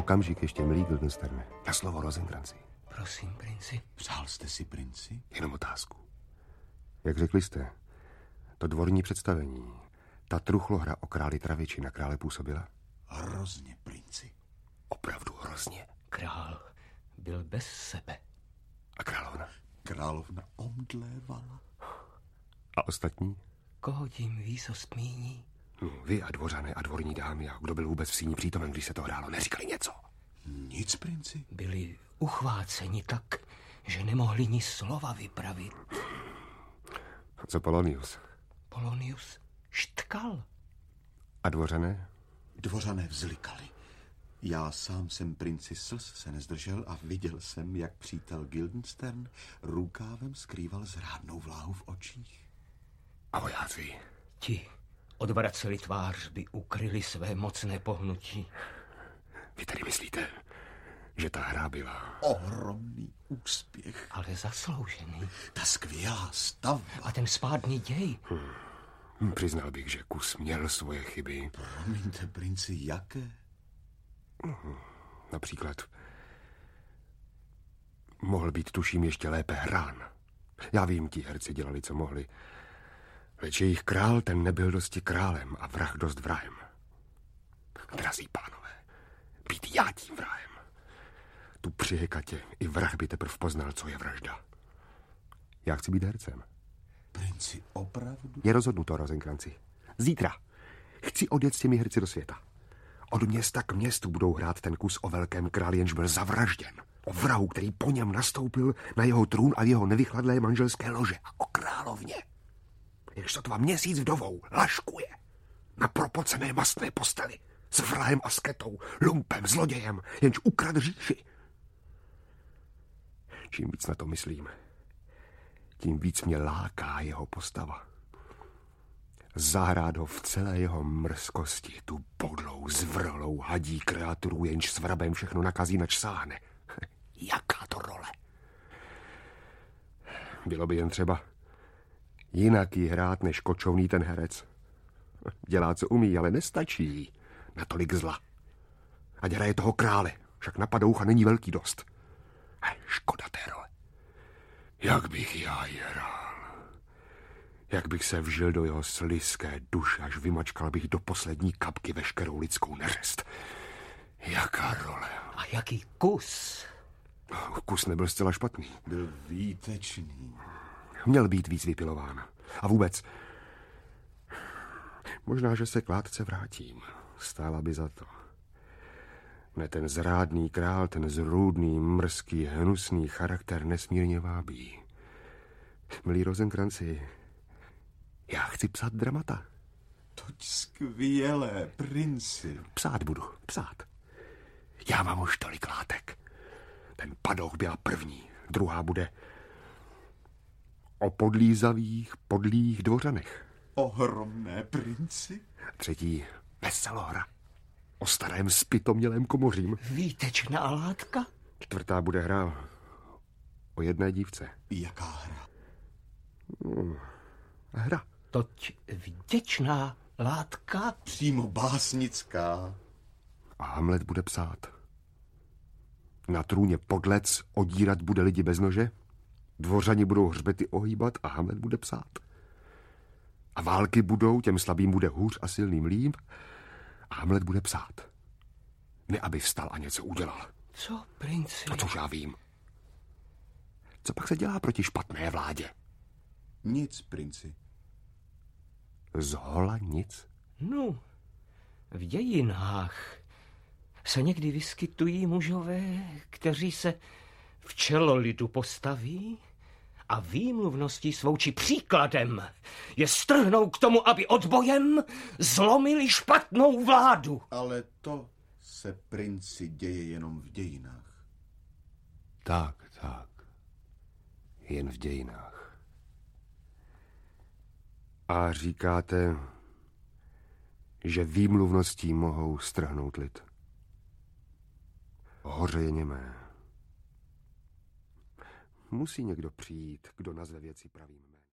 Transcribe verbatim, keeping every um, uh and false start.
okamžik ještě, milý Guildensterne. Na slovo, Rosenkranci. Prosím, princi. Přál jste si, princi? Jenom otázku. Jak řekli jste, to dvorní představení, ta truchlohra o králi Traviči na krále působila? Hrozně, princi. Opravdu hrozně. Král byl bez sebe. A královna? Královna omdlévala. A ostatní? Koho tím výsost míní? No, vy a dvořané a dvorní dámy a kdo byl vůbec v síni přítomen, když se to hrálo, neříkali něco? Nic, princi. Byli uchváceni tak, že nemohli ni slova vypravit. A co Polonius? Polonius štkal. A dvořané? Dvořané vzlikali. Já sám jsem princi slz se nezdržel a viděl jsem, jak přítel Guildenstern rukávem skrýval zrádnou vláhu v očích. A vojáci? Ti odvraceli tvář, by ukryli své mocné pohnutí. Vy tedy myslíte, že ta hra byla ohromný úspěch? Ale zasloužený. Ta skvělá stavba. A ten spádný děj. Hmm. Přiznal bych, že kus měl svoje chyby. Promiňte, princi, jaké? Hmm. Například mohl být, tuším, ještě lépe hrán. Já vím, ti herci dělali, co mohli. Leč jejich král, ten nebyl dosti králem a vrah dost vrahem. Drazí pánové, být já tím vrahem. Tu při hekatě i vrah by teprv poznal, co je vražda. Já chci být hercem. Princi, opravdu? Je rozhodnuto, Rosenkranci. Zítra chci odjet s těmi herci do světa. Od města k městu budou hrát ten kus o velkém králi, jenž byl zavražděn. O vrahu, který po něm nastoupil na jeho trůn a jeho nevychladlé manželské lože. A o královně, jenž sotva měsíc vdovou laškuje na propocené mastné posteli s vrahem a sketou, lumpem, zlodějem, jenž ukradl říši. Čím víc na to myslím, tím víc mě láká jeho postava. Zahrát ho v celé jeho mrzkosti, tu podlou, zvrhlou hadí kreaturu, jenž s vrabem všechno nakazí, nač sáhne. Jaká to role? Bylo by jen třeba jinak jí hrát, než kočovný ten herec. Dělá, co umí, ale nestačí natolik zla. Ať hraje toho krále, však na padoucha není velký dost. Škoda té role. Jak bych já ji hrál? Jak bych se vžil do jeho slizké duše, až vymačkal bych do poslední kapky veškerou lidskou neřest. Jaká role? A jaký kus? Kus nebyl zcela špatný. Byl výtečný. Měl být víc vypilován. A vůbec, možná, že se k látce vrátím. Stála by za to. Ne, ten zrádný král, ten zrůdný, mrzký, hnusný charakter nesmírně vábí. Milí Rosenkranci, já chci psát dramata. Toť skvělé, princi. Psát budu, psát. Já mám už tolik látek. Ten padouch byla první, druhá bude o podlízavých, podlých dvořanech. Ohromné, princi. Třetí veselohra o starém spytomělém komořím. Výtečná látka. Čtvrtá bude hra o jedné dívce. Jaká hra? Hmm, hra. Toť vděčná látka. Přímo básnická. A Hamlet bude psát. Na trůně podlec odírat bude lidi bez nože, dvořani budou hřbety ohýbat a Hamlet bude psát. A války budou, těm slabým bude hůř a silným líp a Hamlet bude psát. Ne, aby vstal a něco udělal. Co, princi? No což já vím. Co pak se dělá proti špatné vládě? Nic, princi. Zhola nic? No, v dějinách se někdy vyskytují mužové, kteří se v čelo lidu postaví a výmluvností svou či příkladem je strhnou k tomu, aby odbojem zlomili špatnou vládu. Ale to se, princi, děje jenom v dějinách. Tak, tak. Jen v dějinách. A říkáte, že výmluvností mohou strhnout lid. Hoře je němé. Musí někdo přijít, kdo nazve věci pravým jménem.